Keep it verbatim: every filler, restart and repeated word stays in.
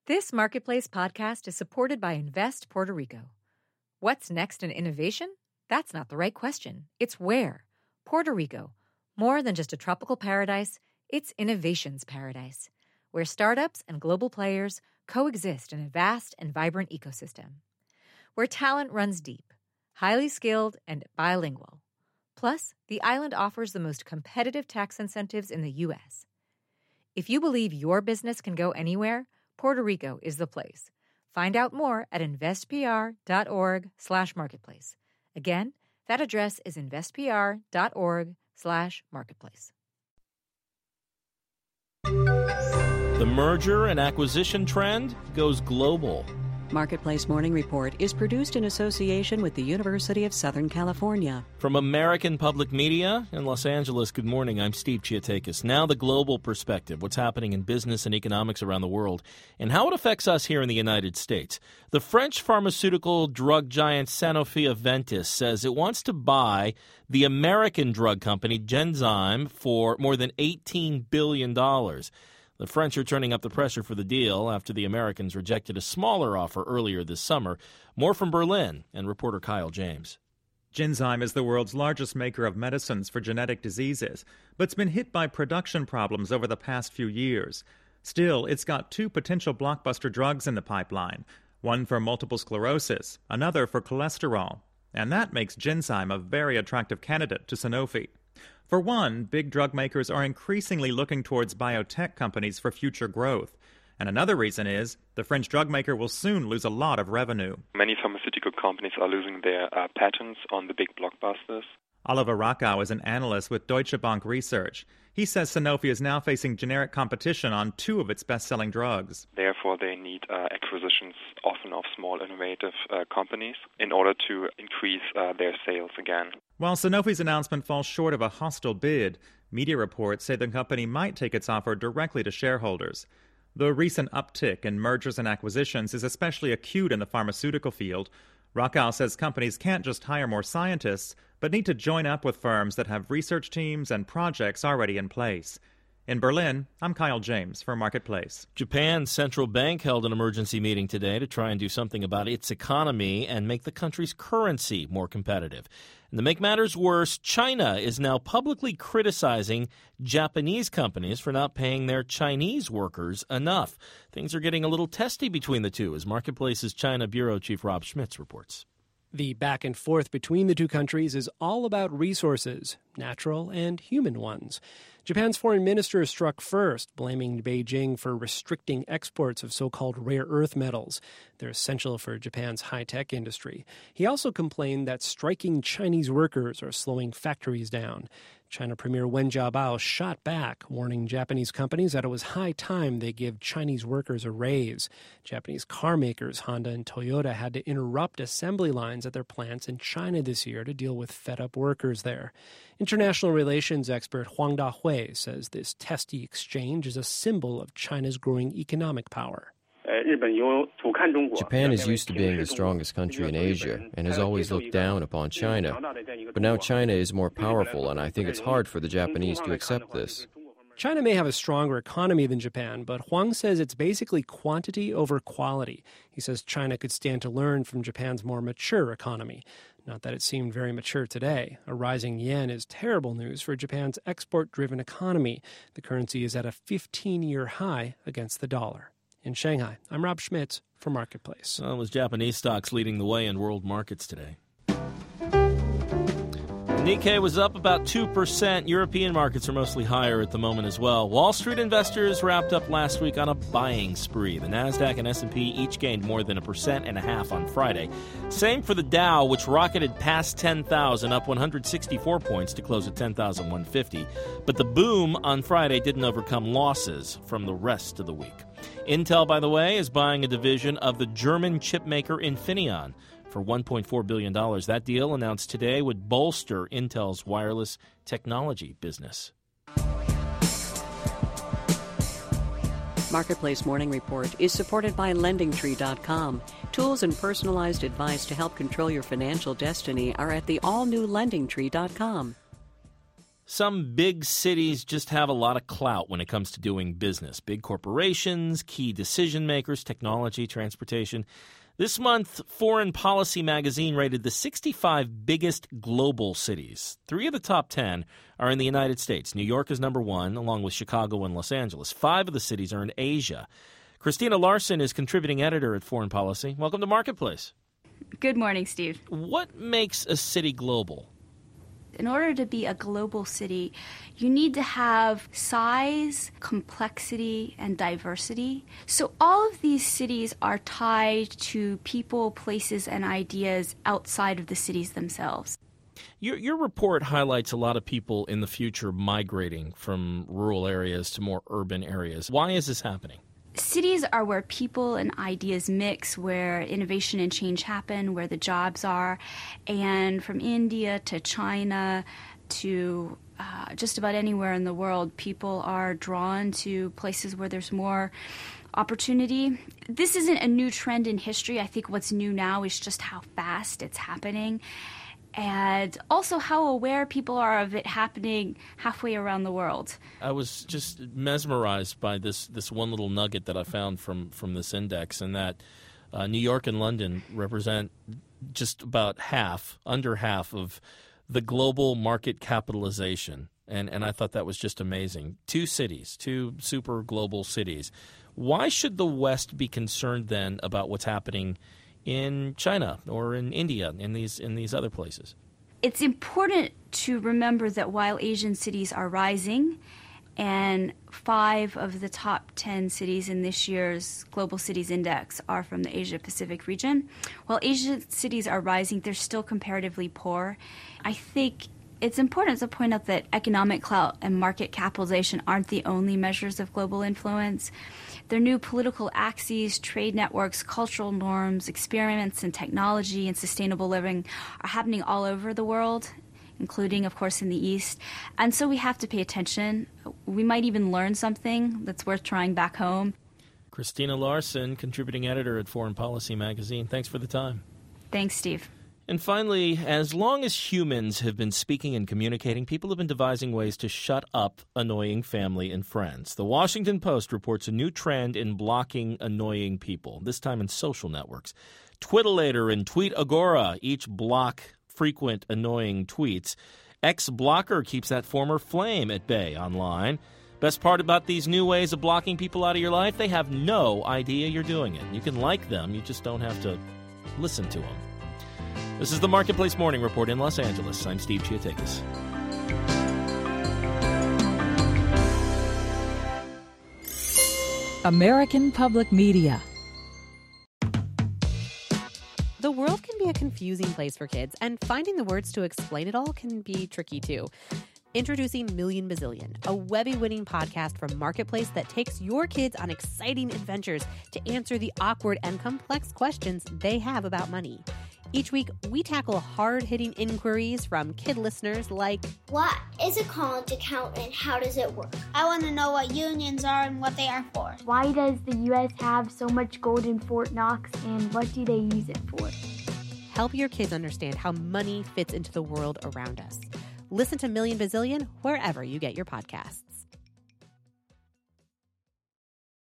This Marketplace podcast is supported by Invest Puerto Rico. What's next in innovation? That's not the right question. It's where. Puerto Rico. More than just a tropical paradise, it's innovation's paradise, where startups and global players coexist in a vast and vibrant ecosystem. Where talent runs deep, highly skilled, and bilingual. Plus, the island offers the most competitive tax incentives in the U S. If you believe your business can go anywhere, Puerto Rico is the place. Find out more at investpr.org slash marketplace. Again, that address is investpr.org slash marketplace. The merger and acquisition trend goes global. Marketplace Morning Report is produced in association with the University of Southern California. From American Public Media in Los Angeles, good morning. I'm Steve Chiatakis. Now the global perspective, what's happening in business and economics around the world, and how it affects us here in the United States. The French pharmaceutical drug giant Sanofi-Aventis says it wants to buy the American drug company Genzyme for more than eighteen billion dollars. The French are turning up the pressure for the deal after the Americans rejected a smaller offer earlier this summer. More from Berlin and reporter Kyle James. Genzyme is the world's largest maker of medicines for genetic diseases, but it's been hit by production problems over the past few years. Still, it's got two potential blockbuster drugs in the pipeline, one for multiple sclerosis, another for cholesterol. And that makes Genzyme a very attractive candidate to Sanofi. For one, big drug makers are increasingly looking towards biotech companies for future growth. And another reason is the French drug maker will soon lose a lot of revenue. Many pharmaceutical companies are losing their uh, patents on the big blockbusters. Oliver Rakow is an analyst with Deutsche Bank Research. He says Sanofi is now facing generic competition on two of its best-selling drugs. Therefore, they need uh, acquisitions, often of small, innovative uh, companies, in order to increase uh, their sales again. While Sanofi's announcement falls short of a hostile bid, media reports say the company might take its offer directly to shareholders. The recent uptick in mergers and acquisitions is especially acute in the pharmaceutical field. Rakow says companies can't just hire more scientists, but need to join up with firms that have research teams and projects already in place. In Berlin, I'm Kyle James for Marketplace. Japan's central bank held an emergency meeting today to try and do something about its economy and make the country's currency more competitive. And to make matters worse, China is now publicly criticizing Japanese companies for not paying their Chinese workers enough. Things are getting a little testy between the two, as Marketplace's China Bureau Chief Rob Schmitz reports. The back and forth between the two countries is all about resources, natural and human ones. Japan's foreign minister struck first, blaming Beijing for restricting exports of so-called rare earth metals. They're essential for Japan's high-tech industry. He also complained that striking Chinese workers are slowing factories down. China Premier Wen Jiabao shot back, warning Japanese companies that it was high time they give Chinese workers a raise. Japanese car makers Honda and Toyota had to interrupt assembly lines at their plants in China this year to deal with fed-up workers there. International relations expert Huang Dahui says this testy exchange is a symbol of China's growing economic power. Japan is used to being the strongest country in Asia and has always looked down upon China. But now China is more powerful, and I think it's hard for the Japanese to accept this. China may have a stronger economy than Japan, but Huang says it's basically quantity over quality. He says China could stand to learn from Japan's more mature economy. Not that it seemed very mature today. A rising yen is terrible news for Japan's export-driven economy. The currency is at a fifteen-year high against the dollar. In Shanghai, I'm Rob Schmitz for Marketplace. Well, it was Japanese stocks leading the way in world markets today. Nikkei was up about two percent. European markets are mostly higher at the moment as well. Wall Street investors wrapped up last week on a buying spree. The Nasdaq and S and P each gained more than a percent and a half on Friday. Same for the Dow, which rocketed past ten thousand, up one hundred sixty-four points to close at ten thousand one hundred fifty. But the boom on Friday didn't overcome losses from the rest of the week. Intel, by the way, is buying a division of the German chipmaker Infineon for one point four billion dollars. That deal, announced today, would bolster Intel's wireless technology business. Marketplace Morning Report is supported by Lending Tree dot com. Tools and personalized advice to help control your financial destiny are at the all-new Lending Tree dot com. Some big cities just have a lot of clout when it comes to doing business. Big corporations, key decision makers, technology, transportation. This month, Foreign Policy magazine rated the sixty-five biggest global cities. Three of the top ten are in the United States. New York is number one, along with Chicago and Los Angeles. Five of the cities are in Asia. Christina Larson is contributing editor at Foreign Policy. Welcome to Marketplace. Good morning, Steve. What makes a city global? In order to be a global city, you need to have size, complexity, and diversity. So all of these cities are tied to people, places, and ideas outside of the cities themselves. Your, your report highlights a lot of people in the future migrating from rural areas to more urban areas. Why is this happening? Cities are where people and ideas mix, where innovation and change happen, where the jobs are. And from India to China to uh, just about anywhere in the world, people are drawn to places where there's more opportunity. This isn't a new trend in history. I think what's new now is just how fast it's happening, and also how aware people are of it happening halfway around the world. I was just mesmerized by this this one little nugget that I found from, from this index, and that uh, New York and London represent just about half, under half of the global market capitalization. And, and I thought that was just amazing. Two cities, two super global cities. Why should the West be concerned then about what's happening in China or in India, in these in these other places? It's important to remember that while Asian cities are rising, and five of the top ten cities in this year's Global Cities Index are from the Asia-Pacific region, while Asian cities are rising, they're still comparatively poor. I think it's important to point out that economic clout and market capitalization aren't the only measures of global influence. Their new political axes, trade networks, cultural norms, experiments in technology and sustainable living are happening all over the world, including, of course, in the East. And so we have to pay attention. We might even learn something that's worth trying back home. Christina Larson, contributing editor at Foreign Policy magazine. Thanks for the time. Thanks, Steve. And finally, as long as humans have been speaking and communicating, people have been devising ways to shut up annoying family and friends. The Washington Post reports a new trend in blocking annoying people, this time in social networks. Twitterator and Tweetagora each block frequent annoying tweets. X-Blocker keeps that former flame at bay online. Best part about these new ways of blocking people out of your life, they have no idea you're doing it. You can like them, you just don't have to listen to them. This is the Marketplace Morning Report in Los Angeles. I'm Steve Chiatakis. American Public Media. The world can be a confusing place for kids, and finding the words to explain it all can be tricky too. Introducing Million Bazillion, a Webby-winning podcast from Marketplace that takes your kids on exciting adventures to answer the awkward and complex questions they have about money. Each week, we tackle hard-hitting inquiries from kid listeners like, what is a college account and how does it work? I want to know what unions are and what they are for. Why does the U S have so much gold in Fort Knox and what do they use it for? Help your kids understand how money fits into the world around us. Listen to Million Bazillion wherever you get your podcasts.